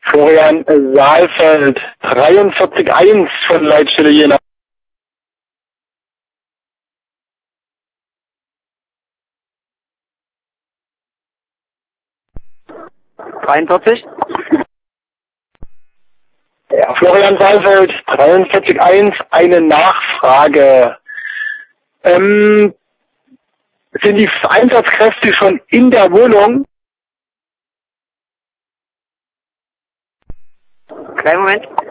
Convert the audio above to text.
Florian Saalfeld, 43.1 von Leitstelle Jena. Ja, Florian Saalfeld, 43.1, eine Nachfrage. Sind die Einsatzkräfte schon in der Wohnung? Kleinen Moment.